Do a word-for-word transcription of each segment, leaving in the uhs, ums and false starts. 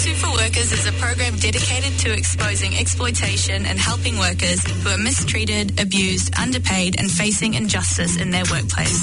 Utu for Workers is a program dedicated to exposing exploitation and helping workers who are mistreated, abused, underpaid and facing injustice in their workplace.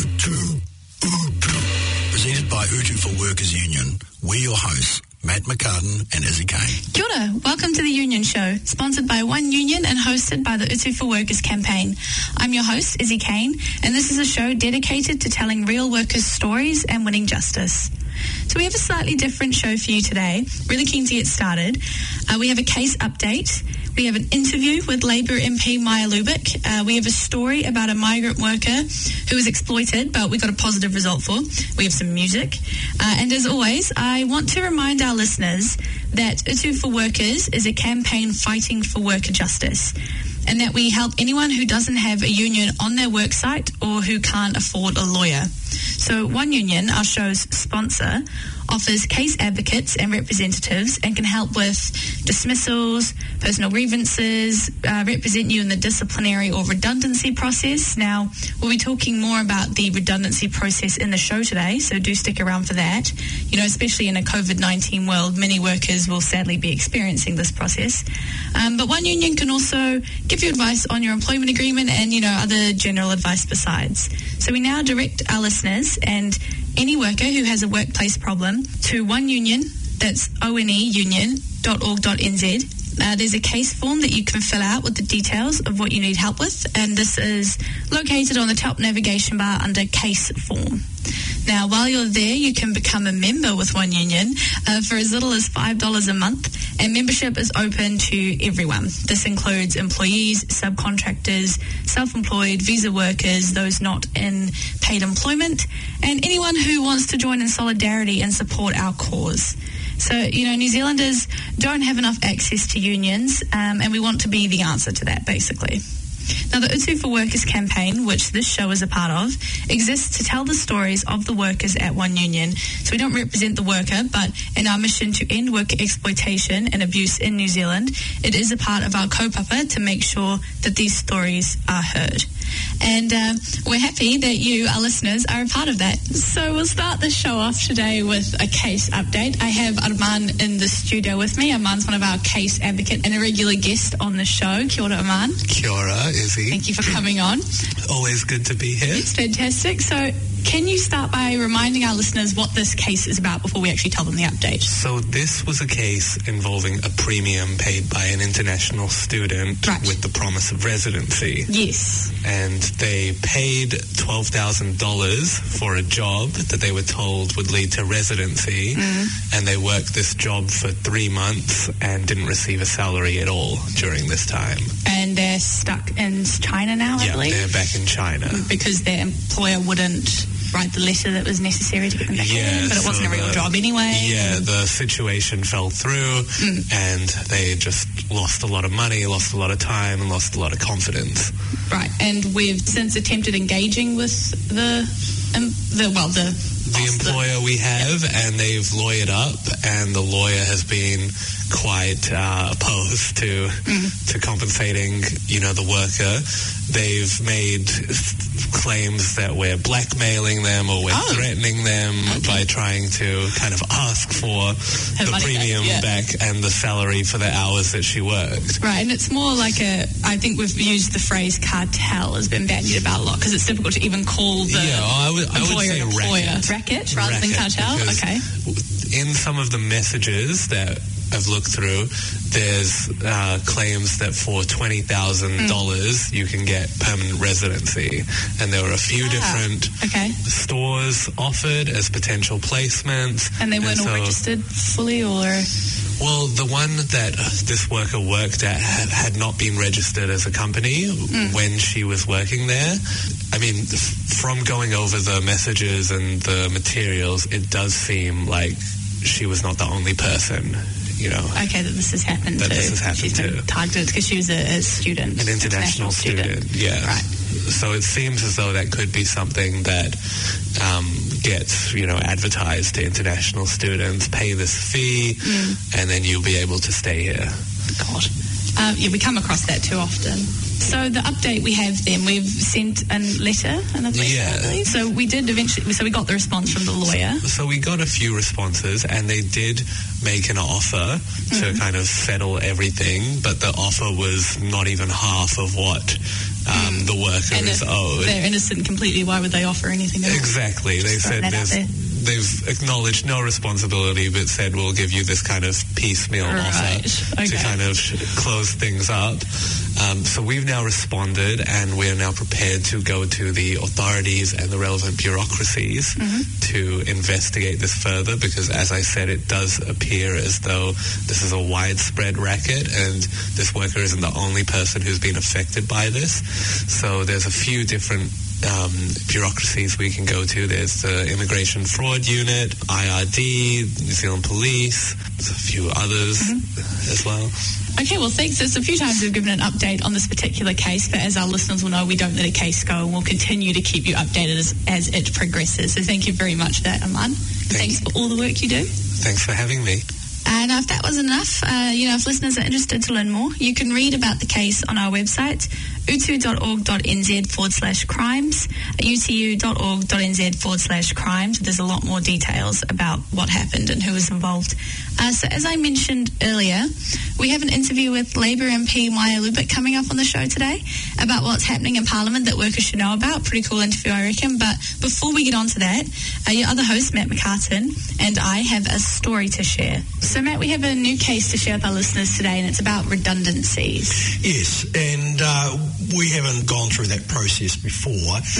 Presented by Utu for Workers Union, we're your hosts, Matt McCartan and Izzy Kane. Kia ora, welcome to the Union Show, sponsored by One Union and hosted by the Utu for Workers campaign. I'm your host, Izzy Kane, and this is a show dedicated to telling real workers' stories and winning justice. So we have a slightly different show for you today. Really keen to get started. Uh, we have a case update. We have an interview with Labour M P Maya Lubick. Uh, we have a story about a migrant worker who was exploited, but we got a positive result for. We have some music. Uh, and as always, I want to remind our listeners that Utu for Workers is a campaign fighting for worker justice, and that we help anyone who doesn't have a union on their worksite or who can't afford a lawyer. So One Union, our show's sponsor, offers case advocates and representatives and can help with dismissals, personal grievances, uh, represent you in the disciplinary or redundancy process. Now, we'll be talking more about the redundancy process in the show today, so do stick around for that. You know, especially in a COVID nineteen world, many workers will sadly be experiencing this process. Um, but One Union can also give you advice on your employment agreement and, you know, other general advice besides. So we now direct our listeners and any worker who has a workplace problem to One Union, that's O N E union dot org dot n z. Uh, there's a case form that you can fill out with the details of what you need help with, and this is located on the top navigation bar under Case Form. Now, while you're there, you can become a member with One Union uh, for as little as five dollars a month, and membership is open to everyone. This includes employees, subcontractors, self-employed, visa workers, those not in paid employment, and anyone who wants to join in solidarity and support our cause. So, you know, New Zealanders don't have enough access to unions, um, and we want to be the answer to that, basically. Now, the Utu for Workers campaign, which this show is a part of, exists to tell the stories of the workers at One Union. So we don't represent the worker, but in our mission to end worker exploitation and abuse in New Zealand, it is a part of our kaupapa to make sure that these stories are heard. And uh, we're happy that you, our listeners, are a part of that. So we'll start the show off today with a case update. I have Arman in the studio with me. Arman's one of our case advocates and a regular guest on the show. Kia ora, Arman. Kia ora, Izzy. Thank you for coming on. Always good to be here. It's fantastic. So can you start by reminding our listeners what this case is about before we actually tell them the update? So this was a case involving a premium paid by an international student right. with the promise of residency. Yes. And they paid twelve thousand dollars for a job that they were told would lead to residency, mm. and they worked this job for three months and didn't receive a salary at all during this time. And they're stuck in China now, I yeah, believe? Yeah, they're back in China. Because their employer wouldn't write the letter that was necessary to get them back yeah, in, but it so wasn't a real the, job anyway. Yeah, the situation fell through, mm. and they just lost a lot of money, lost a lot of time, and lost a lot of confidence. Right, and we've since attempted engaging with the, um, the well, the... The employer we have, yep. and they've lawyered up, and the lawyer has been quite uh, opposed to mm. to compensating, you know, the worker. They've made claims that we're blackmailing them or we're oh. threatening them okay. by trying to kind of ask for Her the premium back, yeah. back and the salary for the hours that she worked. Right, and it's more like a, I think we've used the phrase cartel has been bandied about a lot because it's difficult to even call the yeah, I would, I employer would say employer. Racket. Racket rather racket, than cartel? Okay. In some of the messages that I've looked through, there's uh, claims that for twenty thousand dollars mm. you can get permanent residency. And there were a few ah, different okay. stores offered as potential placements. And they weren't and so, all registered fully, or...? Well, the one that this worker worked at had, had not been registered as a company mm. when she was working there. I mean, from going over the messages and the materials, it does seem like she was not the only person, you know. Okay, that this has happened that to. This has happened She's to. been targeted because she was a, a student. An international, international student, student, yeah. Right. So it seems as though that could be something that um, gets, you know, advertised to international students, pay this fee, mm. and then you'll be able to stay here. God. Uh, Uh, yeah, we come across that too often. So the update we have then, we've sent a letter, another letter, Yeah. I believe. So we did eventually, so we got the response from the lawyer. So we got a few responses, and they did make an offer to Mm-hmm. kind of settle everything, but the offer was not even half of what um, the worker And is if owed. they're innocent completely, why would they offer anything at all? Exactly. They Just said throwing that out there's, there. they've acknowledged no responsibility, but said we'll give you this kind of piecemeal Right. offer Okay. to kind of close things up. Um, so we've now responded, and we are now prepared to go to the authorities and the relevant bureaucracies Mm-hmm. to investigate this further, because as I said, it does appear as though this is a widespread racket, and this worker isn't the only person who's been affected by this. So there's a few different um, bureaucracies we can go to. There's the Immigration Fraud Unit, I R D, New Zealand Police, there's a few others Mm-hmm. as well. Okay, well, thanks. There's a few times we've given an update on this particular case, but as our listeners will know, we don't let a case go, and we'll continue to keep you updated as, as it progresses. So thank you very much for that, Aman. Thanks for all the work you do. Thanks for having me. And if that wasn't enough, uh, you know, if listeners are interested to learn more, you can read about the case on our website, utu.org.nz forward slash crimes, utu.org.nz forward slash crimes. There's a lot more details about what happened and who was involved. Uh, so as I mentioned earlier, we have an interview with Labour M P Maya Lubick coming up on the show today about what's happening in Parliament that workers should know about. Pretty cool interview, I reckon. But before we get on to that, uh, your other host, Matt McCartan, and I have a story to share. So, Matt, we have a new case to share with our listeners today, and it's about redundancies. Yes, and uh, we haven't gone through that process before,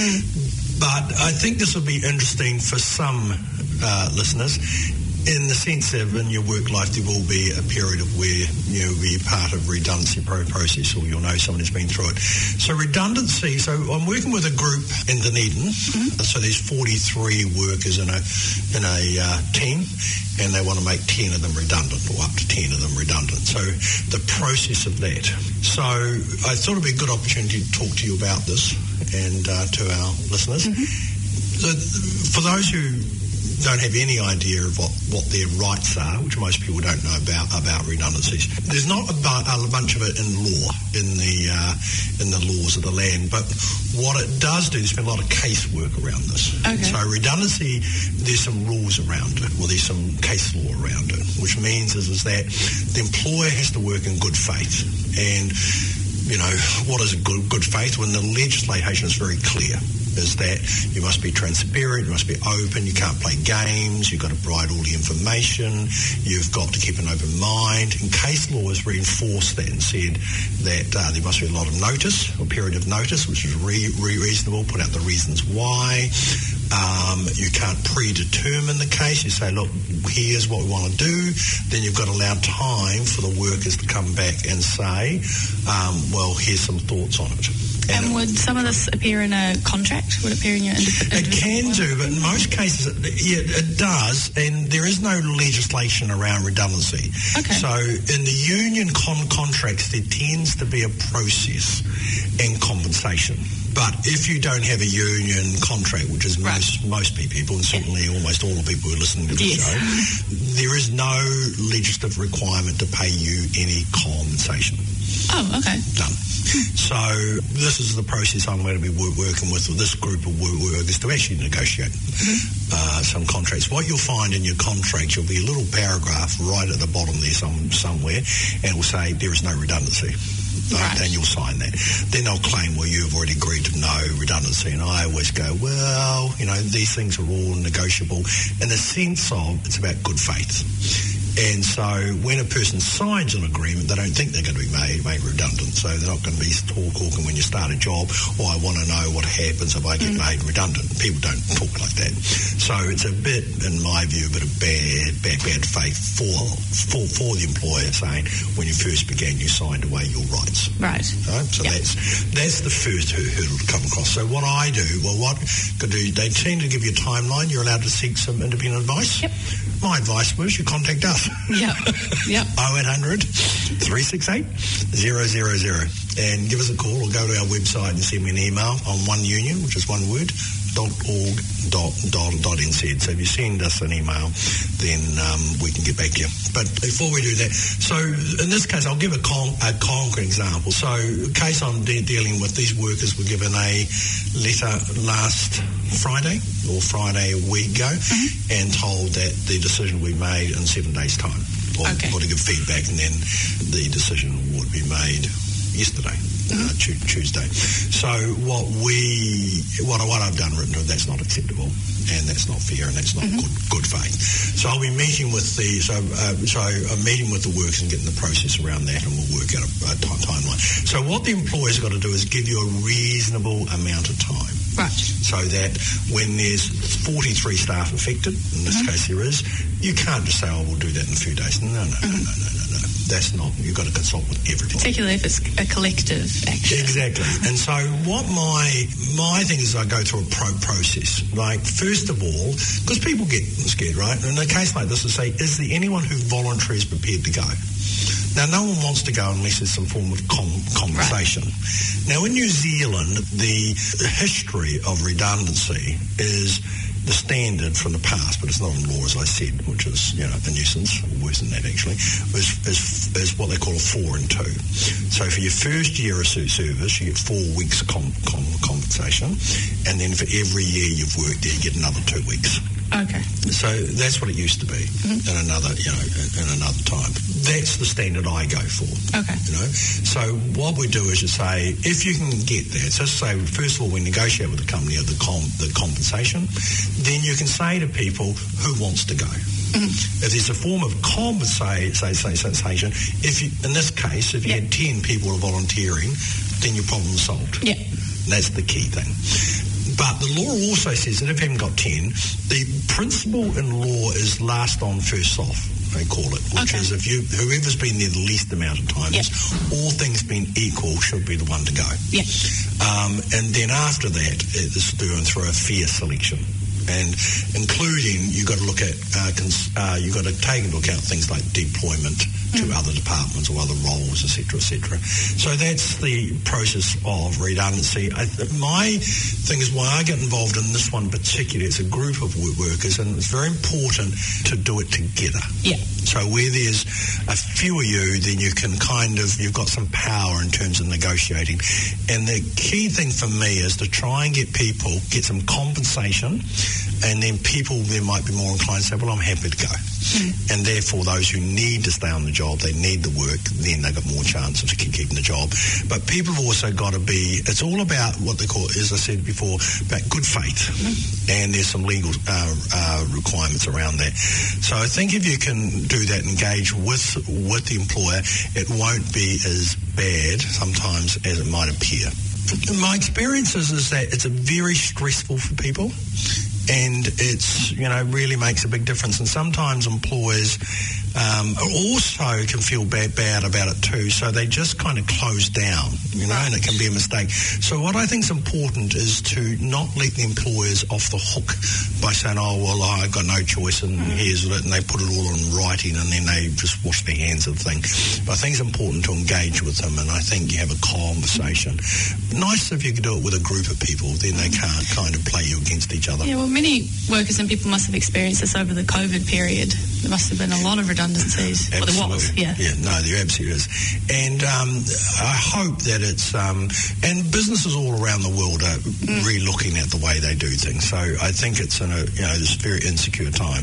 Mm. but I think this will be interesting for some uh, listeners, in the sense of in your work life there will be a period of where you'll be part of redundancy pro process, or you'll know someone who's been through it. So redundancy, so I'm working with a group in Dunedin, mm-hmm. so there's forty-three workers in a in a uh, team, and they want to make ten of them redundant, or up to ten of them redundant. So the process of that. So I thought it'd be a good opportunity to talk to you about this, and uh, to our listeners. Mm-hmm. So for those who don't have any idea of what, what their rights are, which most people don't know about about redundancies. There's not a, bu- a bunch of it in law, in the uh, in the laws of the land, but what it does do, there's been a lot of casework around this. Okay. So redundancy, there's some rules around it, or there's some case law around it, which means is, is that the employer has to work in good faith. And, you know, what is good, good faith? When the legislation is very clear, is that you must be transparent, you must be open, you can't play games, you've got to provide all the information, you've got to keep an open mind. And case law has reinforced that and said that uh, there must be a lot of notice, or period of notice, which is re re reasonable, put out the reasons why. Um, you can't predetermine the case. You say, look, here's what we want to do. Then you've got to allow time for the workers to come back and say, um, well, here's some thoughts on it. And, and would some of this appear in a contract? Would it appear in your individual? It can do, but in most cases, it, yeah, it does, and there is no legislation around redundancy. Okay. So in the union con contracts, there tends to be a process and compensation. But if you don't have a union contract, which is most right. most people, and certainly almost all the people who are listening to the yes. show, there is no legislative requirement to pay you any compensation. Oh, okay. Done. So this is the process I'm going to be working with, with this group of workers to actually negotiate mm-hmm. uh, some contracts. What you'll find in your contract, you'll be a little paragraph right at the bottom there some, somewhere, and it will say there is no redundancy. Right. And you'll sign that. Then they'll claim, well, you've already agreed to no redundancy. And I always go, well, you know, these things are all negotiable in the sense of it's about good faith. And so when a person signs an agreement, they don't think they're going to be made, made redundant. So they're not going to be talking when you start a job, or I want to know what happens if I get mm. made redundant. People don't talk like that. So it's a bit, in my view, a bit of bad, bad, bad faith for, for, for the employer saying, when you first began, you signed away your rights. Right. right? So yep. that's that's the first hurdle to come across. So what I do, well, what could do, they tend to give you a timeline. You're allowed to seek some independent advice. Yep. My advice was you contact us. Yeah. Yeah. oh eight hundred, three six eight, zero zero zero and give us a call, or go to our website and send me an email on One Union, which is one word, dot org dot n z. So if you send us an email, then um, we can get back to you. But before we do that, so in this case, I'll give a, con- a concrete example. So the case I'm de- dealing with, these workers were given a letter last Friday or Friday a week ago mm-hmm. and told that the decision will be made in seven days' time. Or, okay. or to give feedback, and then the decision would be made yesterday. Mm-hmm. Uh, t- Tuesday. So what we, what, what I've done written to, that's not acceptable, and that's not fair, and that's not mm-hmm. good, good faith. So I'll be meeting with the, so uh, so I'm meeting with the workers and getting the process around that, and we'll work out a, a time, timeline. So what the employer's got to do is give you a reasonable amount of time. Right. So that when there's forty-three staff affected, in this mm-hmm. case there is, you can't just say, oh, we'll do that in a few days. No, no, mm-hmm. no, no, no, no, no. That's not, you've got to consult with everybody. Particularly if it's a collective action. Exactly. And so what my my thing is, I go through a pro process. Like, first of all, because people get scared, right? In a case like this, to say, is there anyone who voluntarily is prepared to go? Now, no one wants to go unless there's some form of com- compensation. Right. Now, in New Zealand, the history of redundancy is the standard from the past, but it's not in law, as I said, which is, you know, a nuisance, worse than that actually, is, is, is what they call a four and two. So for your first year of service, you get four weeks com- com- compensation, and then for every year you've worked there, you get another two weeks. Okay. So that's what it used to be mm-hmm. in another, you know, in another time. That's the standard I go for. Okay. You know, so what we do is you say, if you can get that, so say, first of all, we negotiate with the company of the com- the compensation, then you can say to people who wants to go. Mm-hmm. If there's a form of compensation, if you, in this case, if you yep. had ten people volunteering, then your problem's solved. Yeah. That's the key thing. But the law also says that if you haven't got ten, the principle in law is last on, first off, they call it, which okay. is if you whoever's been there the least amount of time, yep. all things being equal, should be the one to go. Yep. Um, and then after that, it is doing through a fair selection. And including, you've got to look at, uh, cons- uh, you've got to take into account things like deployment to mm. other departments or other roles, et cetera, et cetera. So that's the process of redundancy. I th- my thing is why I get involved in this one particularly. It's a group of workers, and it's very important to do it together. Yeah. So where there's a few of you, then you can kind of, you've got some power in terms of negotiating. And the key thing for me is to try and get people, get some compensation, and then people then might be more inclined to say, well, I'm happy to go. Mm. And therefore, those who need to stay on the job, they need the work, then they've got more chance of keeping the job. But people have also got to be, it's all about what they call, as I said before, about good faith. Mm. And there's some legal uh, uh, requirements around that. So I think if you can do that, engage with with the employer, it won't be as bad sometimes as it might appear. My experience is, is that it's a very stressful for people. And it's, you know, really makes a big difference. And sometimes employers um, also can feel bad, bad about it too. So they just kind of close down, you know, and it can be a mistake. So what I think is important is to not let the employers off the hook by saying, oh, well, I've got no choice and mm-hmm. here's it, and they put it all in writing and then they just wash their hands of the thing. But I think it's important to engage with them, and I think you have a conversation. Nice if you could do it with a group of people, then they can't kind of play you against each other. Yeah, well, many workers and people must have experienced this over the COVID period. There must have been a lot of redundancies. Absolutely. Well, there was, yeah. Yeah, no, there absolutely is. And um, I hope that it's, um, and businesses all around the world are mm. re-looking at the way they do things. So I think it's in a, you know, this very insecure time.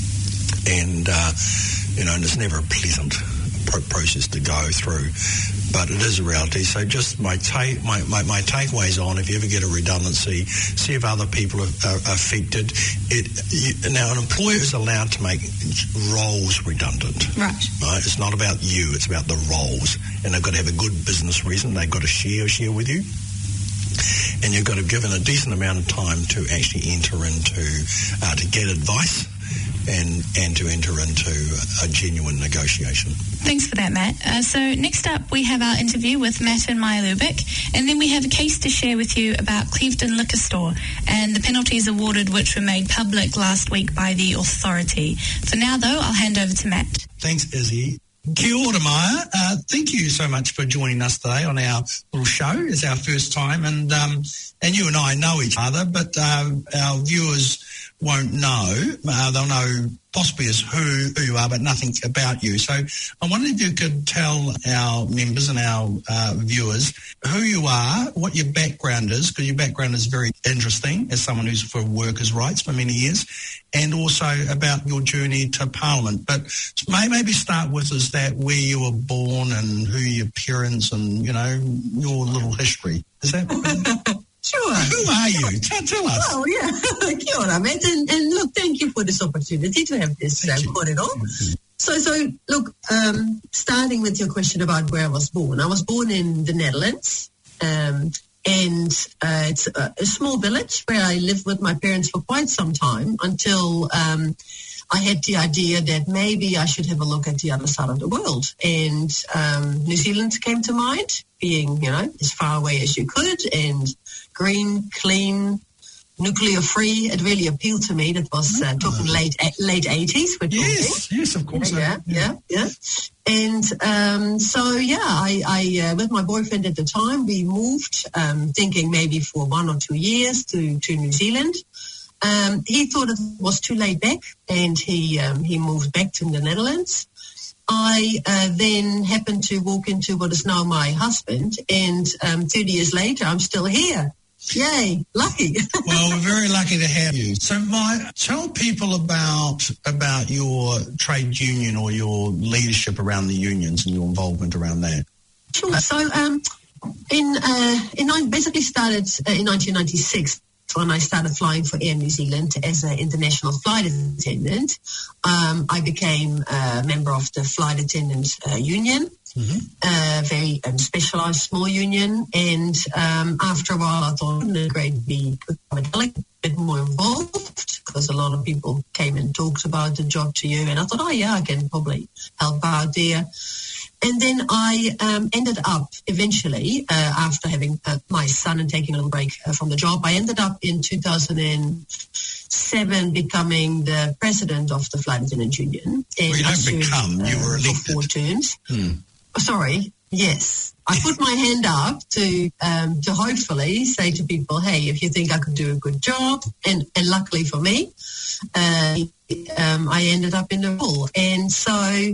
And, uh, you know, and it's never a pleasant process to go through, but it is a reality. So just my take, my, my, my takeaways on, if you ever get a redundancy, see if other people are, are affected. It you, now an employer is allowed to make roles redundant. Right. Right. It's not about you; it's about the roles, and they've got to have a good business reason. They've got to share share with you. And you've got to give them a decent amount of time to actually enter into, uh, to get advice. And, and to enter into a genuine negotiation. Thanks for that, Matt. Uh, so next up, we have our interview with Matt and Maya Lubick, and then we have a case to share with you about Clevedon Liquor Store and the penalties awarded which were made public last week by the authority. For now, though, I'll hand over to Matt. Thanks, Izzy. Kia ora, Maya. Uh, thank you so much for joining us today on our little show. It's our first time, and um, and you and I know each other, but uh, our viewers won't know. Uh, they'll know possibly as who, who you are, but nothing about you. So I wondered if you could tell our members and our uh, viewers who you are, what your background is, because your background is very interesting as someone who's for workers' rights for many years, and also about your journey to Parliament. But may maybe start with is that where you were born and who your parents and, you know, your little history. Is that... Sure. Who are you? Tell, tell us. Oh, yeah. Kia ora, mate. And, and look, thank you for this opportunity to have this uh, corridor. So, so look, um, starting with your question about where I was born. I was born in the Netherlands, um, and uh, it's a, a small village where I lived with my parents for quite some time until um, I had the idea that maybe I should have a look at the other side of the world. And um, New Zealand came to mind, being, you know, as far away as you could, and green, clean, nuclear-free. It really appealed to me. That was uh, talking late late eighties. We're talking. Yes, yes, of course. Yeah, yeah, yeah. yeah. And um, so, yeah, I, I uh, with my boyfriend at the time, we moved, um, thinking maybe for one or two years to, to New Zealand. Um, he thought it was too laid back, and he um, he moved back to the Netherlands. I uh, then happened to walk into what is now my husband, and um, thirty years later, I'm still here. Yay, lucky. Well, we're very lucky to have you. So, Maya, tell people about about your trade union or your leadership around the unions and your involvement around that. Sure. So, um, in uh, in I basically started uh, in nineteen ninety-six. When I started flying for Air New Zealand as an international flight attendant. um, I became a member of the Flight Attendant uh, Union, mm-hmm. a very um, specialised small union. And um, after a while, I thought, wouldn't it great be a bit more involved, because a lot of people came and talked about the job to you. And I thought, oh, yeah, I can probably help out there. And then I um, ended up eventually, uh, after having uh, my son and taking a little break uh, from the job, I ended up in two thousand seven becoming the president of the Flight Attendant Union. And well, you don't become, uh, you were elected. For four terms. Hmm. Oh, sorry, yes. I put my hand up to um, to hopefully say to people, hey, if you think I could do a good job, and, and luckily for me, uh, um, I ended up in the role. And so...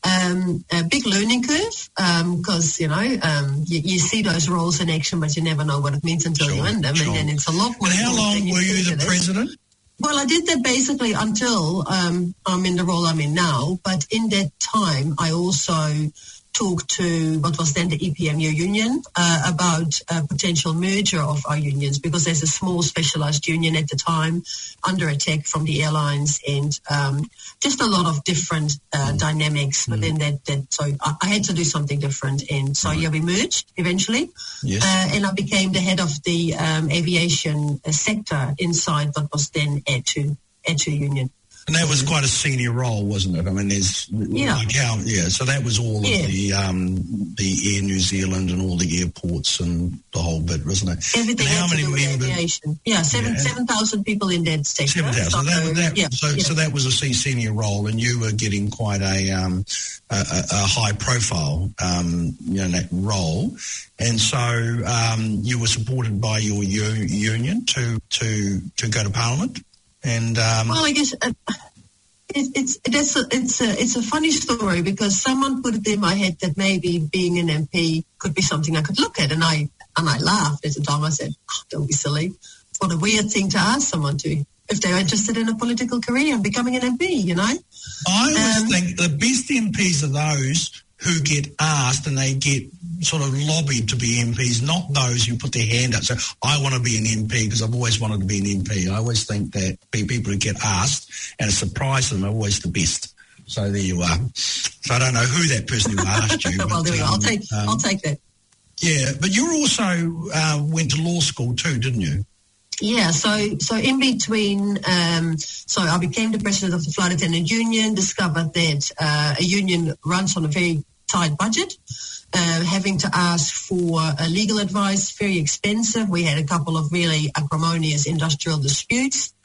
Um, a big learning curve, because, um, you know, um, you, you see those roles in action, but you never know what it means until sure, you're in them. Sure. And then it's a lot more. And how long were you the president? Well, I did that basically until um, I'm in the role I'm in now. But in that time, I also talked to what was then the E P M U union uh, about a potential merger of our unions, because there's a small specialised union at the time under attack from the airlines, and um, just a lot of different uh, mm. dynamics mm. within that, that. So I, I had to do something different, and so right. yeah, we merged eventually, yes. uh, and I became the head of the um, aviation uh, sector inside what was then Air two Air two union. And that was quite a senior role, wasn't it? I mean, there's yeah, like how, yeah. So that was all yeah. of the um, the Air New Zealand and all the airports and the whole bit, wasn't it? Everything. And how had many to do with members? Aviation. Yeah, seven yeah. seven thousand people in that sector. Seven thousand. So that, that, yeah, so, yeah. so that was a senior role, and you were getting quite a um, a, a high profile, um, you know, that role, and so um, you were supported by your u- union to to to go to Parliament. And um, well, I guess uh, it, it's it's a, it's a it's a funny story, because someone put it in my head that maybe being an M P could be something I could look at, and I and I laughed at the time. I said, oh, "Don't be silly! What a weird thing to ask someone to if they're interested in a political career and becoming an M P." You know, I always um, think the best M Ps are those who get asked and they get sort of lobbied to be M Ps, not those who put their hand up. So I want to be an M P because I've always wanted to be an M P. I always think that people who get asked and a surprise them are always the best. So there you are. So I don't know who that person who asked you. well, but, there we go. Um, I'll take, um, I'll take that. Yeah, but you also uh, went to law school too, didn't you? Yeah, so so in between, um, so I became the president of the Flight Attendant Union, discovered that uh, a union runs on a very tight budget, uh, having to ask for uh, legal advice, very expensive. We had a couple of really acrimonious industrial disputes.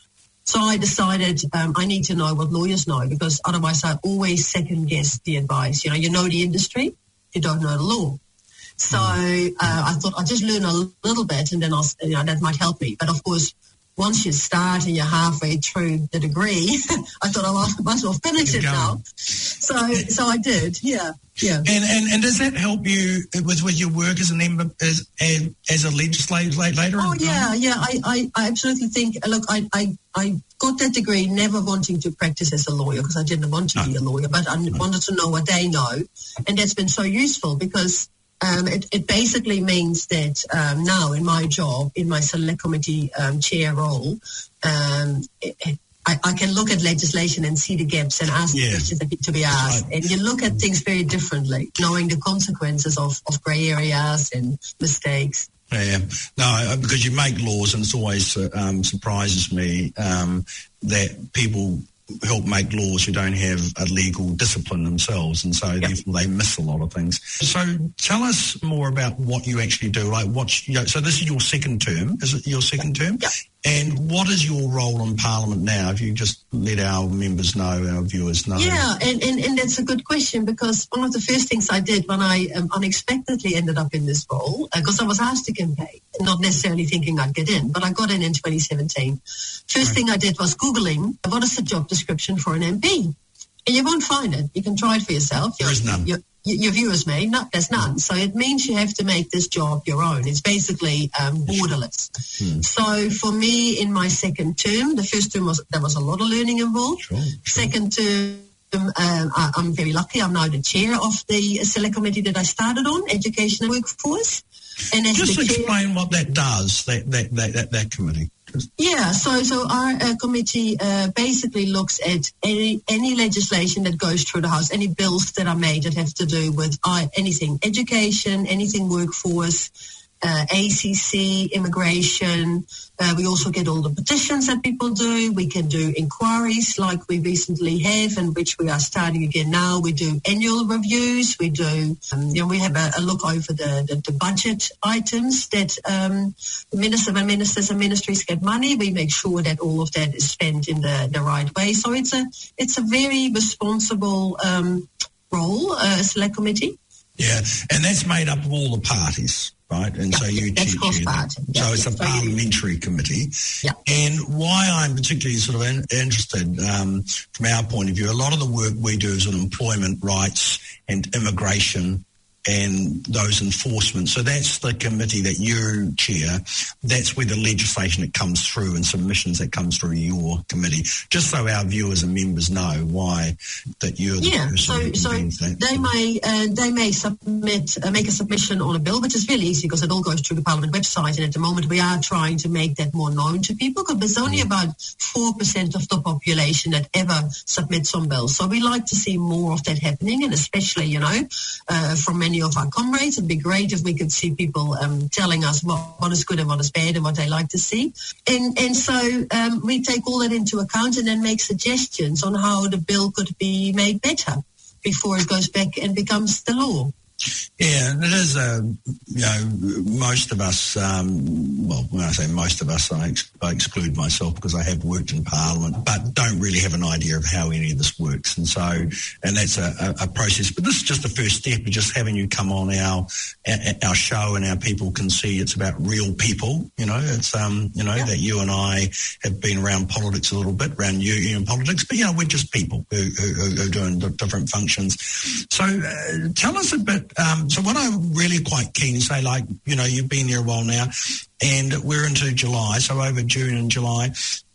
So I decided um, I need to know what lawyers know, because otherwise I always second guess the advice. You know, you know the industry, you don't know the law. So uh, I thought I'll just learn a little bit, and then I'll, you know, that might help me. But of course, once you start and you're halfway through the degree, I thought I might as well finish it now. So, so I did. Yeah, yeah. And and, and does that help you with, with your work as an as as, as a legislator later? Oh yeah, yeah. I, I, I absolutely think. Look, I, I I got that degree never wanting to practice as a lawyer, because I didn't want to no. be a lawyer, but I no. wanted to know what they know, and that's been so useful, because Um, it, it basically means that um, now in my job, in my select committee um, chair role, um, it, it, I, I can look at legislation and see the gaps and ask yeah. questions that need to be asked. Right. And you look at things very differently, knowing the consequences of, of grey areas and mistakes. Yeah, no, because you make laws, and it always uh, um, surprises me um, that people help make laws who don't have a legal discipline themselves, and so yep. therefore they miss a lot of things. So tell us more about what you actually do. Like, what's, you know, so this is your second term, is it your second term? Yep. And what is your role in Parliament now? If you just let our members know, our viewers know. Yeah, and, and, and that's a good question, because one of the first things I did when I um, unexpectedly ended up in this role, because uh, I was asked to campaign, not necessarily thinking I'd get in, but I got in in twenty seventeen. First right. thing I did was Googling, what is the job description for an M P? And you won't find it. You can try it for yourself. There your, is none. Your, your viewers may. No, there's none. So it means you have to make this job your own. It's basically um, borderless. Hmm. So for me, in my second term, the first term was there was a lot of learning involved. Sure, sure. Second term, um, I, I'm very lucky. I'm now the chair of the select committee that I started on, Education and Workforce. And as Just the explain chair, what that does, that that that, that, that committee. Yeah, so so our uh, committee uh, basically looks at any any legislation that goes through the House, any bills that are made that have to do with uh, anything education, anything workforce, uh, A C C, immigration. Uh, we also get all the petitions that people do. We can do inquiries like we recently have, and which we are starting again now. We do annual reviews. We do, um, you know, we have a, a look over the, the, the budget items that um, the minister, when ministers and ministries get money, we make sure that all of that is spent in the, the right way. So it's a it's a very responsible um, role, uh, select committee. Yeah, and that's made up of all the parties. Right, and yeah, so you chair that. So yeah, it's a so parliamentary committee. Yeah. And why I'm particularly sort of in, interested um, from our point of view, a lot of the work we do is on employment rights and immigration and those enforcement. So that's the committee that you chair. That's where the legislation that comes through and submissions that comes through your committee. Just so our viewers and members know why that you're the yeah, person so, who so that. they may uh, they may submit uh, make a submission on a bill, which is really easy because it all goes through the Parliament website. And at the moment, we are trying to make that more known to people, because there's only about four percent of the population that ever submits on bills. So we like to see more of that happening, and especially, you know, uh, from many of our comrades. It'd be great if we could see people um, telling us what, what is good and what is bad and what they like to see. And and so um, we take all that into account and then make suggestions on how the bill could be made better before it goes back and becomes the law. Yeah, and it is, uh, you know, most of us, um, well, when I say most of us, I, ex- I exclude myself because I have worked in Parliament, but don't really have an idea of how any of this works. And so, and that's a, a, a process. But this is just the first step of just having you come on our our show, and our people can see it's about real people. You know, it's, um, you know, yeah. that you and I have been around politics a little bit, around union politics, but, you know, we're just people who, who, who are doing different functions. So uh, tell us a bit. Um, so what I'm really quite keen to say, like, you know, you've been there a while now, and we're into July, so over June and July.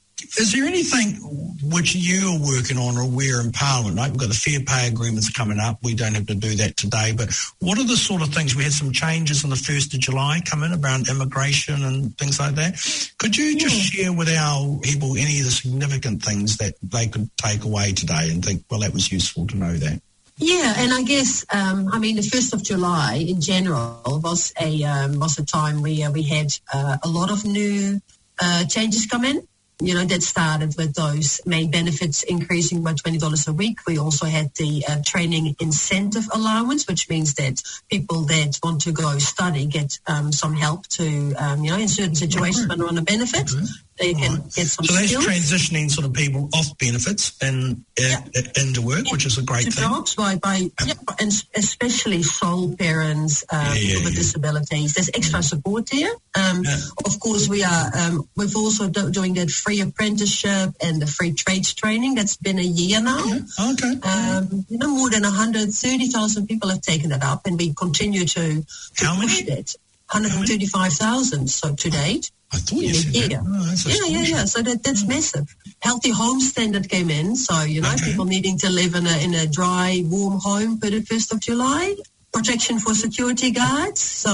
Is there anything which you're working on or we're in Parliament? Right? We've got the fair pay agreements coming up. We don't have to do that today, but what are the sort of things? We had some changes on the first of July come in around immigration and things like that. Could you just yeah. share with our people any of the significant things that they could take away today and think, well, that was useful to know that? Yeah, and I guess um, I mean the first of July in general was a um, was a time where we had uh, a lot of new uh, changes come in. You know, that started with those main benefits increasing by twenty dollars a week. We also had the uh, training incentive allowance, which means that people that want to go study get um, some help to, um, you know, in certain situations when they're on a benefit. Mm-hmm. they can Right. get some So that's skills. transitioning sort of people off benefits and uh, Yeah. into work, Yeah. which is a great to thing. jobs by, by yeah, and especially sole parents, uh, Yeah, yeah, people with yeah. disabilities. There's extra support there. Um, Yeah. Of course, we are. Um, we've also do, doing that free apprenticeship and the free trades training. That's been a year now. Okay. Um, you know, more than one hundred thirty thousand people have taken that up, and we continue to, to How push many? that. one hundred thirty-five thousand so to date. I thought you in a said year. that. Oh, that's Yeah, yeah, astonishing. yeah. So that, that's massive. Healthy home standard came in. So, you know, Okay. people needing to live in a, in a dry, warm home for the first of July. Protection for security guards. So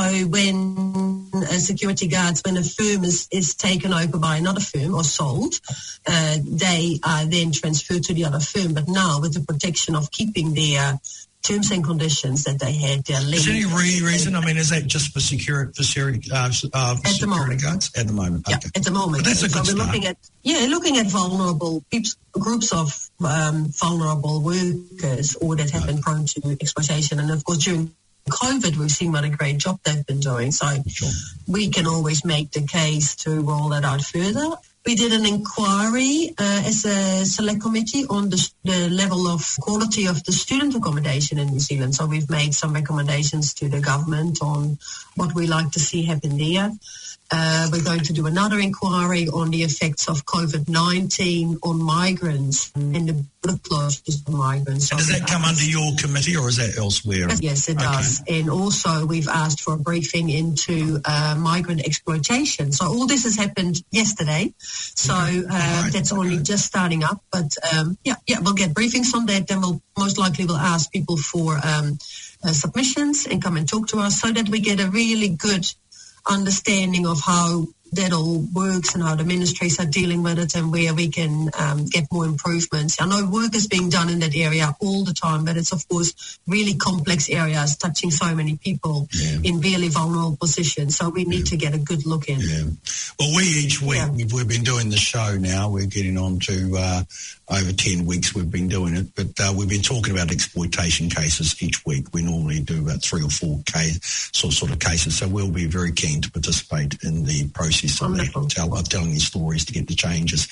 when a security guards, when a firm is, is taken over by another firm or sold, uh, they are then transferred to the other firm. But now with the protection of keeping their terms and conditions that they had, their Is there any limits. re- reason? I mean, is that just for security for security, uh, uh, for the security moment. guards at the moment? Yeah, Okay. at the moment. But that's a so good we're start. looking at yeah, looking at vulnerable peeps, groups of um, vulnerable workers or that have been prone to exploitation. And of course, during COVID, we've seen what a great job they've been doing. So Sure. we can always make the case to roll that out further. We did an inquiry uh, as a select committee on the, the level of quality of the student accommodation in New Zealand. So we've made some recommendations to the government on what we like to see happen there. Uh, we're going to do another inquiry on the effects of COVID nineteen on migrants and the border closures of migrants. And does So that come under your committee or is that elsewhere? Yes, it Okay. does. And also we've asked for a briefing into uh, migrant exploitation. So all this has happened yesterday. So uh, Right. that's only just starting up. But um, yeah, yeah, we'll get briefings on that. Then we'll most likely will ask people for um, uh, submissions and come and talk to us so that we get a really good understanding of how that all works and how the ministries are dealing with it and where we can um, get more improvements. I know work is being done in that area all the time, but it's of course really complex areas touching so many people Yeah. in really vulnerable positions. So we need to get a good look in. Yeah. Well, we each week, Yeah. we've, we've been doing the show now. We're getting on to uh, over ten weeks we've been doing it. But uh, we've been talking about exploitation cases each week. We normally do about three or four case, sort, sort of cases. So we'll be very keen to participate in the process of, that, Wonderful. tell, of telling these stories to get the changes.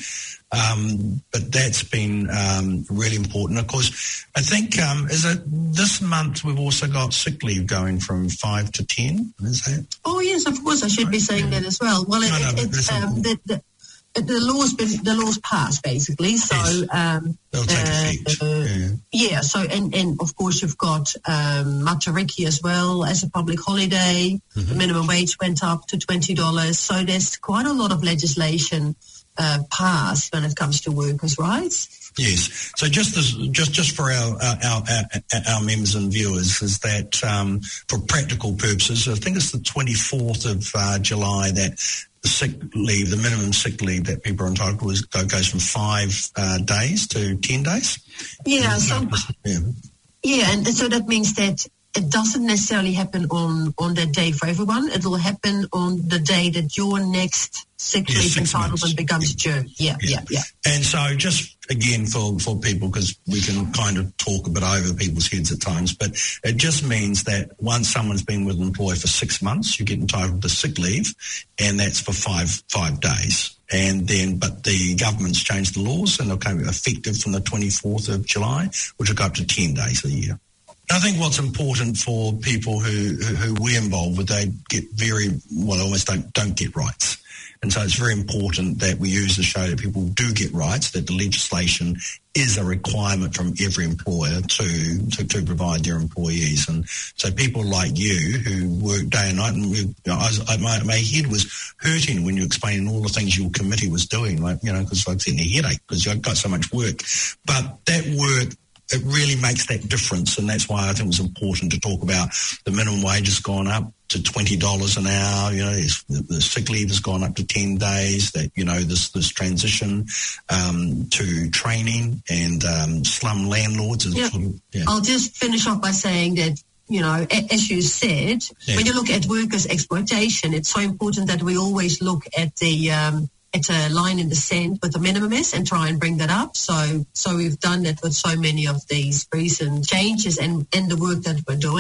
Um, but that's been um, really important. Of course, I think um, is it this month we've also got sick leave going from five to ten. Is that? Oh yes, of course I should be saying that as well. Well, it, No, no, it, but it's that's um, the, the, the law's been the law's passed basically. So Yes. um, They'll take uh, effect. uh, Yeah. yeah. So and, and of course you've got um, Matariki as well as a public holiday. Mm-hmm. The minimum wage went up to twenty dollars. So there's quite a lot of legislation uh, passed when it comes to workers' rights. Yes. So just as, just just for our our, our our our members and viewers, is that um, for practical purposes, I think it's the twenty-fourth of uh, July that the sick leave, the minimum sick leave that people are entitled to, is, goes from five uh, days to ten days. Yeah. So Yeah. yeah, and so that means that it doesn't necessarily happen on, on that day for everyone. It will happen on the day that your next sick Yeah, leave six entitlement months. becomes due. Yeah, yeah, yeah. And so just again for, for people, because we can kind of talk a bit over people's heads at times, but it just means that once someone's been with an employer for six months, you get entitled to sick leave, and that's for five five days. And then, but the government's changed the laws and they'll come effective from the twenty-fourth of July, which will go up to ten days a year. I think what's important for people who, who, who we're involved with, they get very, well, almost don't, don't get rights. And so it's very important that we use the show that people do get rights, that the legislation is a requirement from every employer to, to, to provide their employees. And so people like you who work day and night, and we, you know, I was, I, my, my head was hurting when you were explaining all the things your committee was doing, like, you know, because I was getting a headache because I've got so much work. But that work, it really makes that difference, and that's why I think it was important to talk about the minimum wage has gone up to twenty dollars an hour. You know, the, the sick leave has gone up to ten days. That, you know, this this transition um, to training and um, slum landlords. Is, Yeah. yeah. I'll just finish off by saying that, you know, a- as you said, Yeah. when you look at workers' exploitation, it's so important that we always look at the um, at a line in the sand with the minimum is and try and bring that up. So, so we've done that with so many of these recent changes and, and the work that we're doing.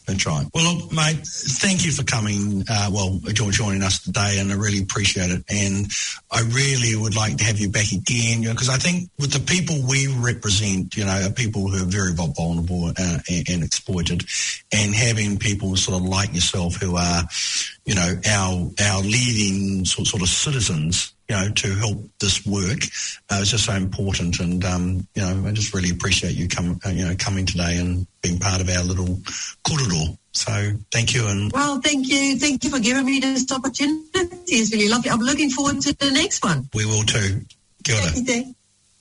That's right. Well, look, mate, thank you for coming, uh, well, joining us today, and I really appreciate it. And I really would like to have you back again, you know, because I think with the people we represent, you know, are people who are very vulnerable uh, and, and exploited, and having people sort of like yourself who are, you know, our our leading sort, sort of citizens, you know, to help this work uh, is just so important. And, um, you know, I just really appreciate you come, uh, you know, coming today and being part of our little korero. So thank you. And well, thank you. Thank you for giving me this opportunity. It's really lovely. I'm looking forward to the next one. We will too. Kia ora. Thank you.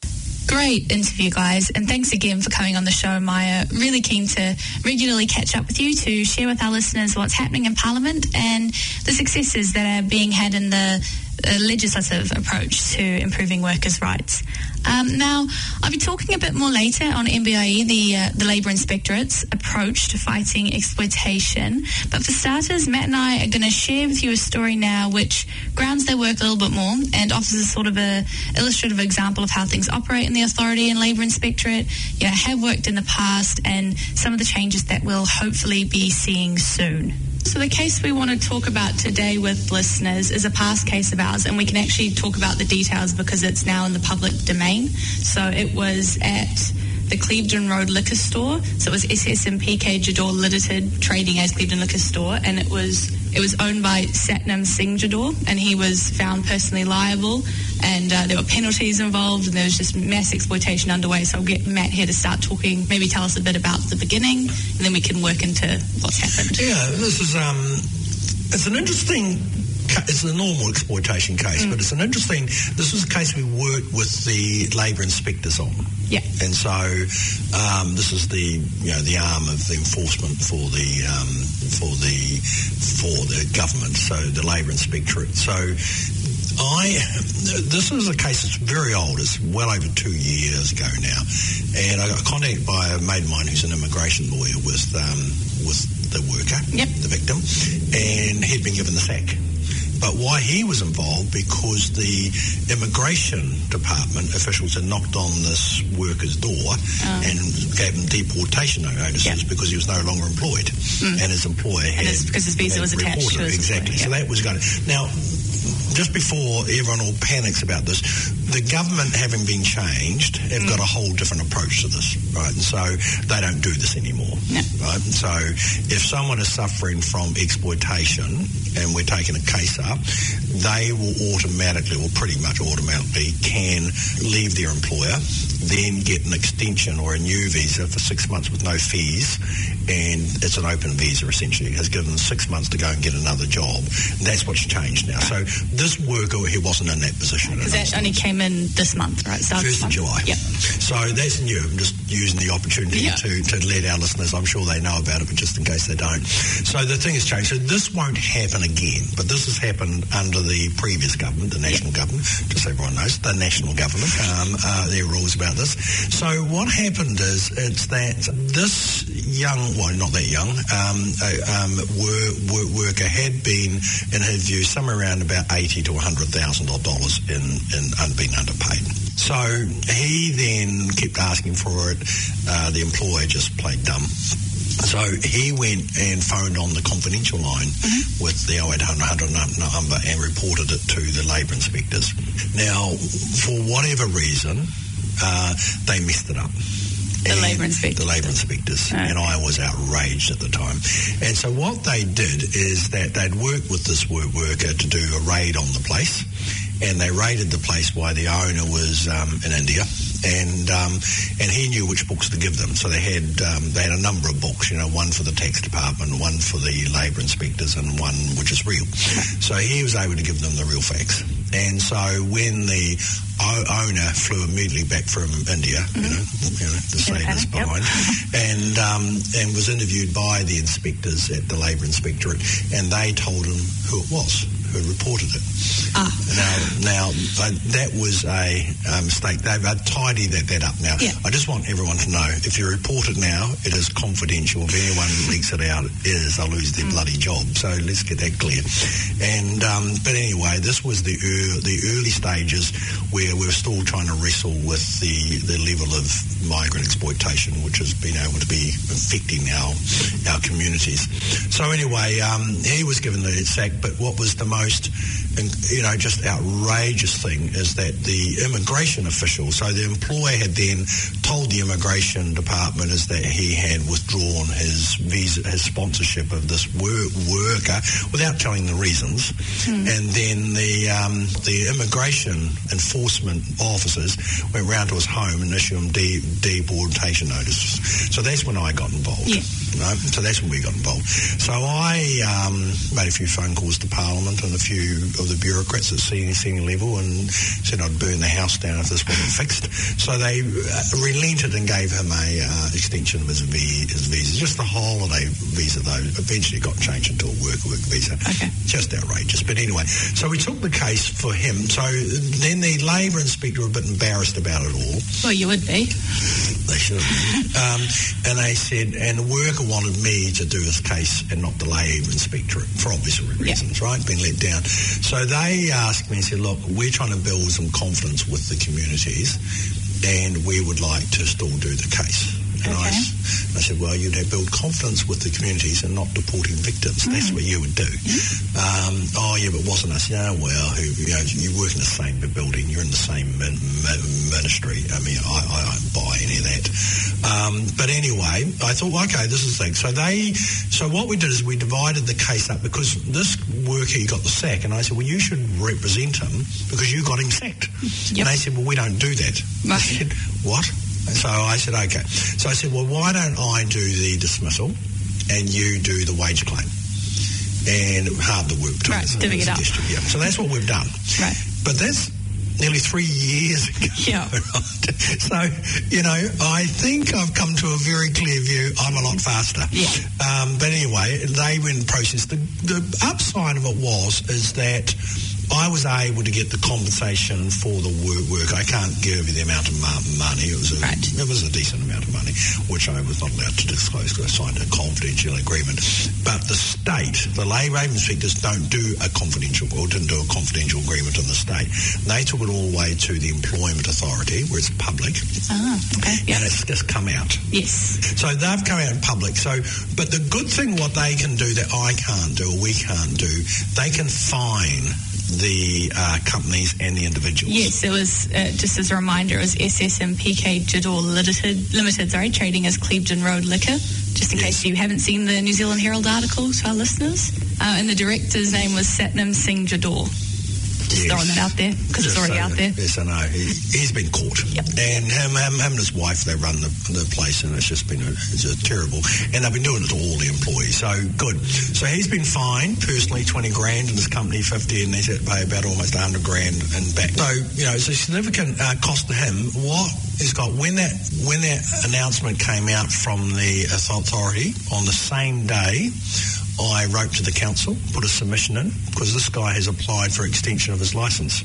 Great interview, guys, and thanks again for coming on the show, Maya. Really keen to regularly catch up with you to share with our listeners what's happening in Parliament and the successes that are being had in the uh, legislative approach to improving workers' rights. Um, now, I'll be talking a bit more later on M B I E, the uh, the Labour Inspectorate's approach to fighting exploitation. But for starters, Matt and I are going to share with you a story now which grounds their work a little bit more and offers a sort of a illustrative example of how things operate in the authority and Labour Inspectorate, you know, have worked in the past, and some of the changes that we'll hopefully be seeing soon. So the case we want to talk about today with listeners is a past case of ours, and we can actually talk about the details because it's now in the public domain. So it was at the Clevedon Road Liquor Store. So it was S S and P K Jador Limited trading as Clevedon Liquor Store, and it was it was owned by Satnam Singh Jador, and he was found personally liable, and uh, there were penalties involved, and there was just mass exploitation underway. So I'll get Matt here to start talking, maybe tell us a bit about the beginning, and then we can work into what's happened. Yeah, this is um, it's an interesting. It's a normal exploitation case, mm. but it's an interesting. This was a case we worked with the Labour inspectors on. Yeah, and so um, this is the you know the arm of the enforcement for the um, for the for the government. So the Labour Inspectorate. So I this is a case that's very old. It's well over two years ago now, and I got contacted by a mate of mine who's an immigration lawyer with um, with the worker, yep. the victim, and he'd been given the sack. But why he was involved, because the immigration department officials had knocked on this worker's door oh. and gave him deportation notices yep. because he was no longer employed, mm. and his employer had, and because his visa was attached to his exactly. Employer, so yep. that was going to now. Just before everyone all panics about this, the government, having been changed, have mm. got a whole different approach to this, right? And so they don't do this anymore, no. right? And so if someone is suffering from exploitation and we're taking a case up, they will automatically, or pretty much automatically, can leave their employer, then get an extension or a new visa for six months with no fees, and it's an open visa essentially. It has given them six months to go and get another job. And that's what's changed now. So this worker, he wasn't in that position. Because that only came in this month, right? So First of July. Yep. So that's new. I'm just using the opportunity yeah. to, to let our listeners, I'm sure they know about it, but just in case they don't. So the thing has changed. So this won't happen again, but this has happened under the previous government, the national yep. government, just so everyone knows, the national government, um, uh, their rules about this. So what happened is, it's that this young, well, not that young, um, uh, um, wor- wor- worker had been, in his view, somewhere around about eighty to one hundred thousand dollars in, in un- being underpaid. So he then kept asking for it. Uh, the employer just played dumb. So he went and phoned on the confidential line mm-hmm. with the oh eight hundred number and reported it to the Labour inspectors. Now, for whatever reason, uh, they messed it up. The Labour inspectors. The Labour inspectors. Okay. And I was outraged at the time. And so what they did is that they'd worked with this work worker to do a raid on the place. And they raided the place while the owner was um, in India. And um, and he knew which books to give them. So they had um, they had a number of books, you know, one for the tax department, one for the Labour inspectors, and one which is real. So he was able to give them the real facts. And so when the o- owner flew immediately back from India, mm-hmm. you know, you know, the sailors behind, yep. and um, and was interviewed by the inspectors at the Labour Inspectorate, and they told him who it was who reported it. Ah. Now, now uh, that was a uh, mistake. They've uh, tidied that, that up now. Yeah. I just want everyone to know, if you report it now, it is confidential. If anyone leaks it out, it is, they'll lose their mm. bloody job. So let's get that clear. And um, but anyway, this was the uh, the early stages where we're still trying to wrestle with the, the level of migrant exploitation, which has been able to be affecting our our communities. So anyway, um, he was given the sack, but what was the most, you know, just outrageous thing is that the immigration official, so the employer had then told the immigration department is that he had withdrawn his visa, his sponsorship of this work, worker without telling the reasons. Mm. And then the um, the immigration enforcement officers went round to his home and issued him de- deportation notices. So that's when I got involved. Yeah. Right? So that's when we got involved. So I um, made a few phone calls to Parliament and a few of the bureaucrats at senior senior level and said I'd burn the house down if this wasn't fixed. So they uh, relented and gave him a uh, extension of his, v- his visa. Just the holiday visa, though, eventually got changed into a work work visa. Okay. Just outrageous. But anyway, so we took the case for him. So then the Labour inspector were a bit embarrassed about it all. Well, you would be. They should have. um, and they said, and the worker wanted me to do this case and not the Labour inspector for obvious reasons, yeah. right? Been let down. So they asked me and said, look, we're trying to build some confidence with the communities and we would like to still do the case. And okay. I, I said, well, you'd have build confidence with the communities and not deporting victims. Mm. That's what you would do. Mm. Um, oh, yeah, but wasn't us? Yeah, well, who, you know, you work in the same building. You're in the same min- min- ministry. I mean, I, I don't buy any of that. Um, but anyway, I thought, okay, this is the thing. So they, so what we did is we divided the case up because this worker, he got the sack. And I said, well, you should represent him because you got him sacked. Yep. And they said, well, we don't do that. Right. I said, what? So I said, okay. So I said, well, why don't I do the dismissal and you do the wage claim? And halve the work between right, us. Divvy it up. Yeah. So that's what we've done. Right. But that's nearly three years ago. Yeah. So, you know, I think I've come to a very clear view. I'm a lot faster. Yeah. Um, but anyway, they were in the process. The, the upside of it was is that I was able to get the compensation for the work. work. I can't give you the amount of money. It was a, right. it was a decent amount of money, which I was not allowed to disclose because I signed a confidential agreement. But the state, the Labour inspectors don't do a confidential, or didn't do a confidential agreement in the state. They took it all the way to the Employment Authority, where it's public. Ah, okay. Yep. And it's just come out. Yes. So they've come out in public. So, but the good thing, what they can do that I can't do, or we can't do, they can fine the uh, companies and the individuals. Yes, it was, uh, just as a reminder, it was S S M P K Jador Limited, Limited sorry, trading as Clevedon Road Liquor, just in yes. case you haven't seen the New Zealand Herald article to our listeners. Uh, and the director's name was Satnam Singh Jador. Just yes. throwing that out there, because it's already so, out there. Yes, I know. He, he's been caught. Yep. And him, him, him and his wife, they run the, the place, and it's just been a, it's a terrible. And they've been doing it to all the employees. So, good. So he's been fined, personally, twenty grand, and his company fifty, and he's had to pay about almost one hundred grand and back. So, you know, it's a significant uh, cost to him. What he's got, when that, when that announcement came out from the authority on the same day, I wrote to the council, put a submission in, because this guy has applied for extension of his licence.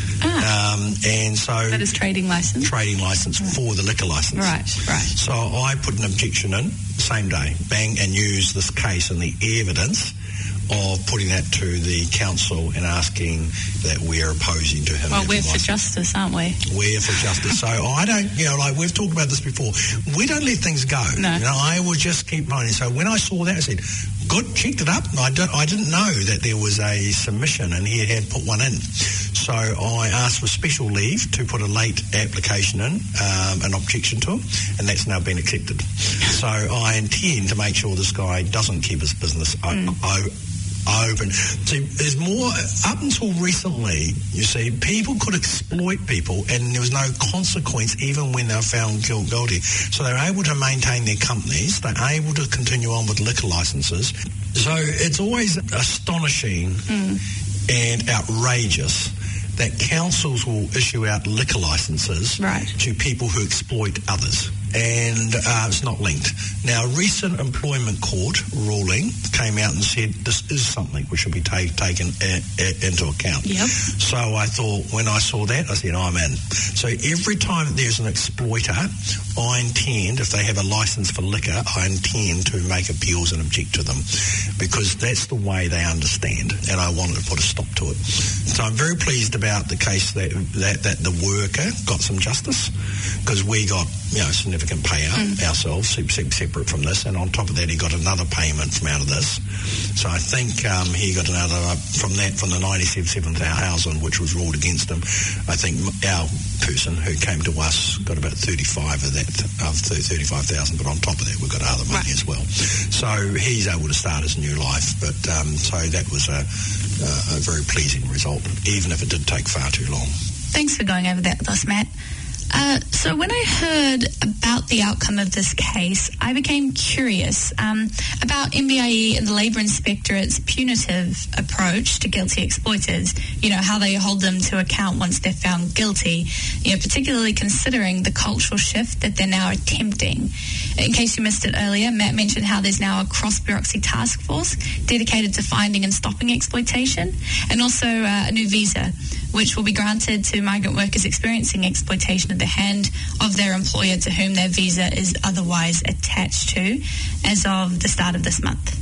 Ah. Um, and so... That is trading licence? Trading licence right. for the liquor licence. Right, right. So I put an objection in, same day, bang, and used this case and the evidence of putting that to the council and asking that we're opposing to him. Well, we're for justice, aren't we? We're for justice. So I don't, you know, like we've talked about this before, we don't let things go. No. You know, I will just keep running. So when I saw that, I said, good, checked it up. I, don't, I didn't know that there was a submission and he had put one in. So I asked for special leave to put a late application in, um, an objection to him, and that's now been accepted. So I intend to make sure this guy doesn't keep his business mm. o- open. See, there's more, up until recently, you see, people could exploit people and there was no consequence even when they were found guilty. So they're able to maintain their companies, they're able to continue on with liquor licenses. So it's always astonishing mm. and outrageous that councils will issue out liquor licenses right. to people who exploit others. and uh, it's not linked. Now, a recent employment court ruling came out and said this is something which should be ta- taken a- a- into account. Yep. So I thought, when I saw that, I said, I'm in. So every time there's an exploiter, I intend, if they have a license for liquor, I intend to make appeals and object to them, because that's the way they understand, and I wanted to put a stop to it. So I'm very pleased about the case that that, that the worker got some justice, because we got, you know, significant payout mm. ourselves, separate from this, and on top of that he got another payment from out of this. So I think um, he got another, uh, from that, from the ninety-seven thousand which was ruled against him, I think our person who came to us got about thirty-five of that, of thirty-five thousand, but on top of that we've got other money right. as well. So he's able to start his new life, but um, so that was a, a, a very pleasing result, even if it did take far too long. Thanks for going over that with us, Matt. Uh, so when I heard about the outcome of this case, I became curious um, about M B I E and the Labour Inspectorate's punitive approach to guilty exploiters, you know, how they hold them to account once they're found guilty, you know, particularly considering the cultural shift that they're now attempting. In case you missed it earlier, Matt mentioned how there's now a cross-bureaucracy task force dedicated to finding and stopping exploitation, and also uh, a new visa, which will be granted to migrant workers experiencing exploitation at the hand of their employer to whom their visa is otherwise attached to as of the start of this month.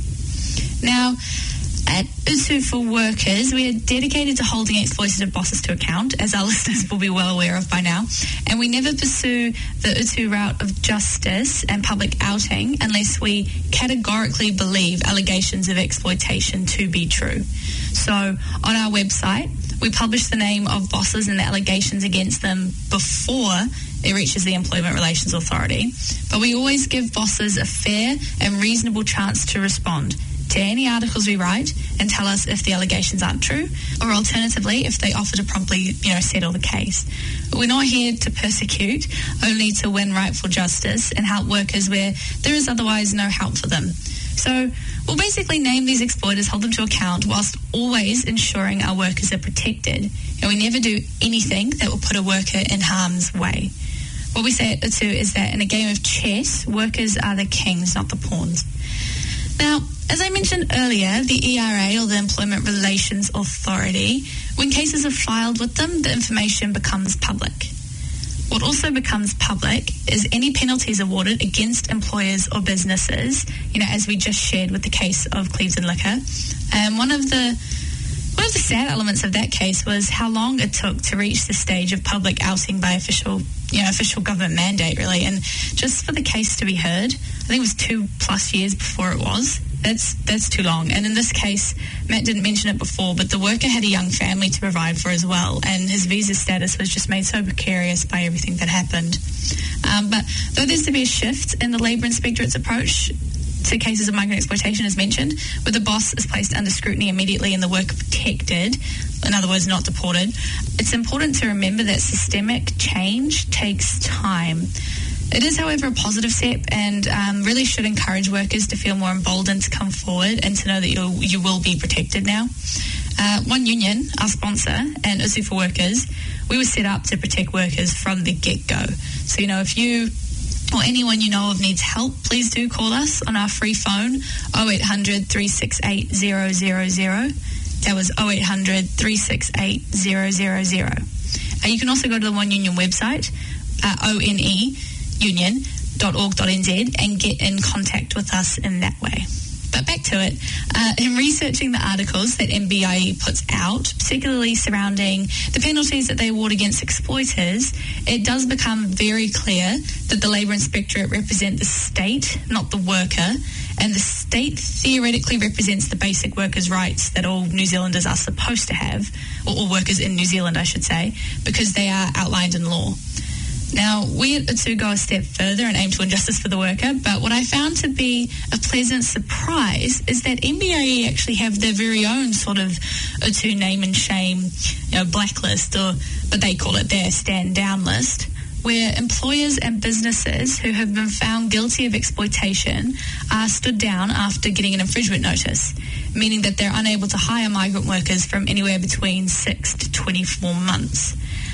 Now, at U T U for Workers, we are dedicated to holding exploitative bosses to account, as our listeners will be well aware of by now, and we never pursue the U T U route of justice and public outing unless we categorically believe allegations of exploitation to be true. So, on our website, we publish the name of bosses and the allegations against them before it reaches the Employment Relations Authority. But we always give bosses a fair and reasonable chance to respond to any articles we write and tell us if the allegations aren't true, or alternatively, if they offer to promptly, you know, settle the case. But we're not here to persecute, only to win rightful justice and help workers where there is otherwise no help for them. So we'll basically name these exploiters, hold them to account, whilst always ensuring our workers are protected. And we never do anything that will put a worker in harm's way. What we say at U T U is that in a game of chess, workers are the kings, not the pawns. Now, as I mentioned earlier, the E R A, or the Employment Relations Authority, when cases are filed with them, the information becomes public. What also becomes public is any penalties awarded against employers or businesses, you know, as we just shared with the case of Clevedon Liquor. And one of the one of the sad elements of that case was how long it took to reach the stage of public outing by official, you know, official government mandate, really. And just for the case to be heard, I think it was two plus years before it was. That's that's too long. And in this case, Matt didn't mention it before, but the worker had a young family to provide for as well, and his visa status was just made so precarious by everything that happened. Um, but though there's to be a shift in the Labour Inspectorate's approach to cases of migrant exploitation, as mentioned, where the boss is placed under scrutiny immediately and the worker protected, in other words, not deported, it's important to remember that systemic change takes time. It is, however, a positive step, and um, really should encourage workers to feel more emboldened to come forward and to know that you you will be protected now. Uh, One Union, our sponsor, and U T U for Workers, we were set up to protect workers from the get-go. So, you know, if you or anyone you know of needs help, please do call us on our free phone, oh eight hundred, three six eight, zero zero zero. That was oh eight hundred, three six eight, zero zero zero. Uh, you can also go to the One Union website, uh, O N E, union dot org dot n z, and get in contact with us in that way. But back to it. Uh, in researching the articles that M B I E puts out, particularly surrounding the penalties that they award against exploiters, it does become very clear that the Labour Inspectorate represent the state, not the worker, and the state theoretically represents the basic workers' rights that all New Zealanders are supposed to have, or all workers in New Zealand, I should say, because they are outlined in law. Now, we at U T U go a step further and aim to win justice for the worker, but what I found to be a pleasant surprise is that M B I E actually have their very own sort of U T U name and shame, you know, blacklist, or what they call it their stand down list, where employers and businesses who have been found guilty of exploitation are stood down after getting an infringement notice, meaning that they're unable to hire migrant workers from anywhere between six to twenty-four months.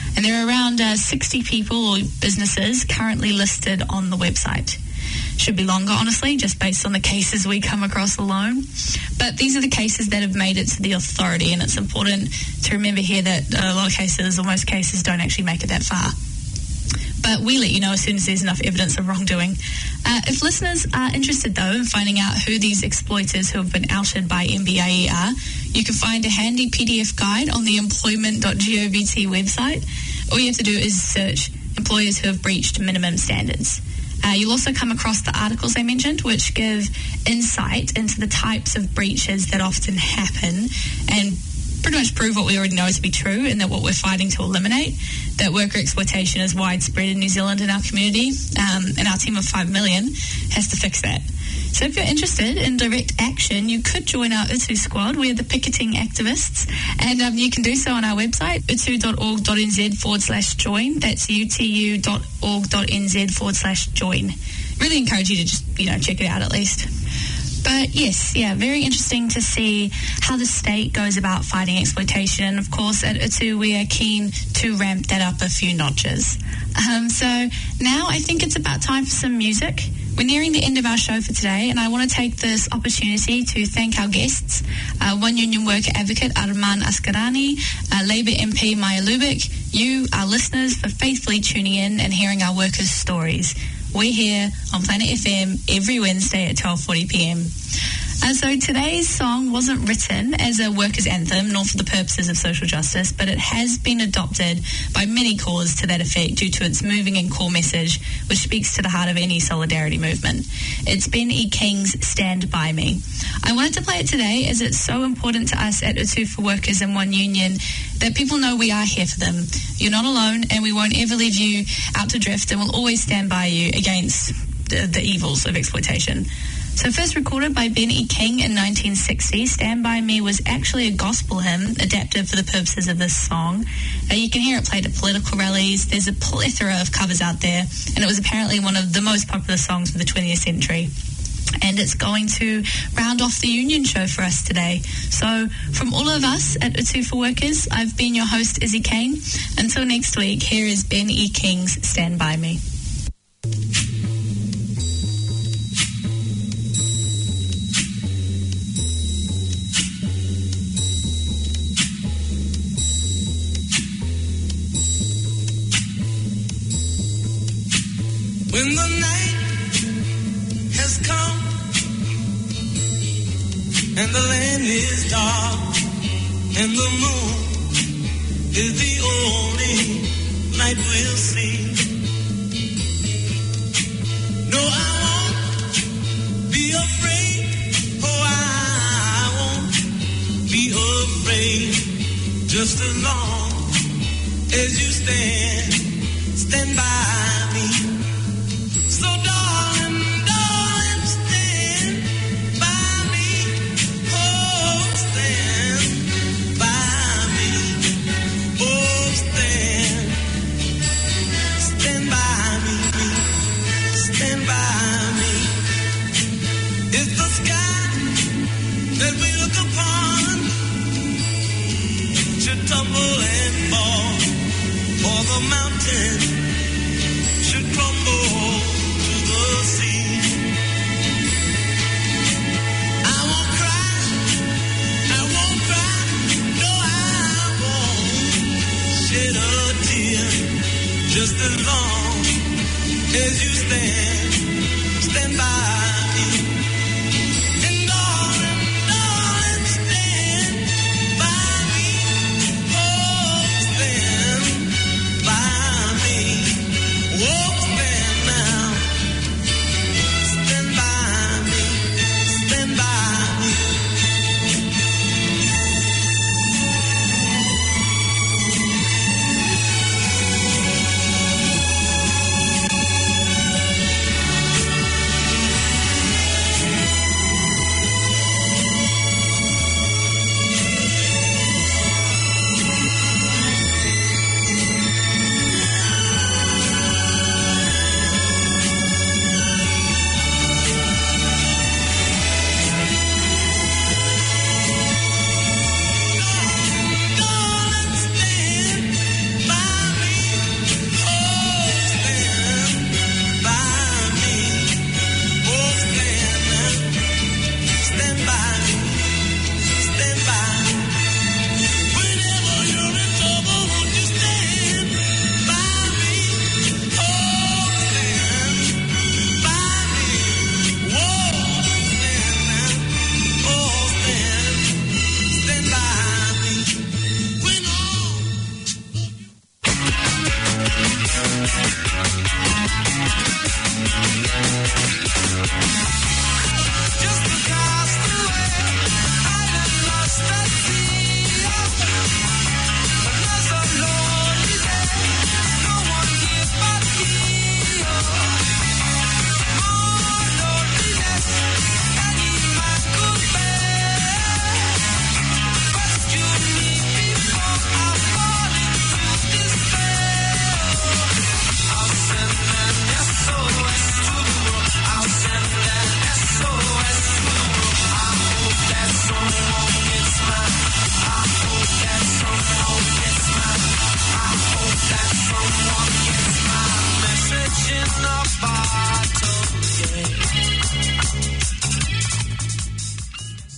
And there are around uh, sixty people or businesses currently listed on the website. Should be longer, honestly, just based on the cases we come across alone. But these are the cases that have made it to the authority, and it's important to remember here that a lot of cases, or most cases, don't actually make it that far. But we let you know as soon as there's enough evidence of wrongdoing. Uh, if listeners are interested, though, in finding out who these exploiters who have been outed by M B A E are, you can find a handy P D F guide on the employment dot govt website. All you have to do is search employers who have breached minimum standards. Uh, you'll also come across the articles I mentioned, which give insight into the types of breaches that often happen and pretty much prove what we already know to be true, and that what we're fighting to eliminate, that worker exploitation is widespread in New Zealand and our community, um, and our team of five million has to fix that. So if you're interested in direct action, you could join our U T U squad. We're the picketing activists, and um, you can do so on our website, utu.org.nz forward slash join. That's utu.org.nz forward slash join. Really encourage you to just, you know, check it out at least. But yes, yeah, very interesting to see how the state goes about fighting exploitation. And of course, at U T U, we are keen to ramp that up a few notches. Um, so now I think it's about time for some music. We're nearing the end of our show for today, and I want to take this opportunity to thank our guests, uh, One Union Worker Advocate Arman Askarani, uh, Labour M P Maya Lubick, you, our listeners, for faithfully tuning in and hearing our workers' stories. We're here on Planet F M every Wednesday at twelve forty p.m. And so today's song wasn't written as a workers' anthem, nor for the purposes of social justice, but it has been adopted by many causes to that effect due to its moving and core message, which speaks to the heart of any solidarity movement. It's Ben E. King's Stand By Me. I wanted to play it today as it's so important to us at U T U for Workers and One Union that people know we are here for them. You're not alone, and we won't ever leave you out to drift, and we'll always stand by you against the, the evils of exploitation. So first recorded by Ben E. King in nineteen sixty, Stand By Me was actually a gospel hymn adapted for the purposes of this song. Uh, you can hear it played at political rallies. There's a plethora of covers out there, and it was apparently one of the most popular songs of the twentieth century. And it's going to round off the union show for us today. So from all of us at U T U for Workers, I've been your host, Izzy Kane. Until next week, here is Ben E. King's Stand By Me. When the night has come and the land is dark and the moon is the only light we'll see, no, I won't be afraid. Oh, I won't be afraid, just as long as you stand, stand by me. So darling, darling, stand by me. Oh, stand by me. Oh, stand, stand by me. Stand by me. It's the sky that we look upon should tumble and fall, or the mountain should crumble to the sea. I won't cry, I won't cry, no, I won't shed a tear, just as long as you stand.